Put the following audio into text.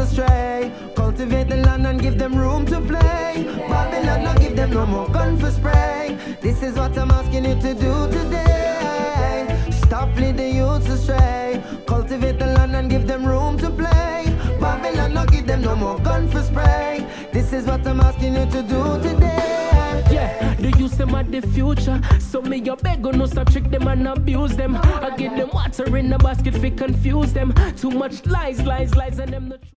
astray. Cultivate the land and give them room to play. Babylon, not give them no more gun for spray. This is what I'm asking you to do today. Stop leading the youths astray. Cultivate the land and give them room to play. Babylon, not give them no more gun for spray. This is what I'm asking you to do today. Yeah, the youth them are the future. So me you beg no stop trick them and abuse them. I give them water in the basket fi confuse them. Too much lies, and them not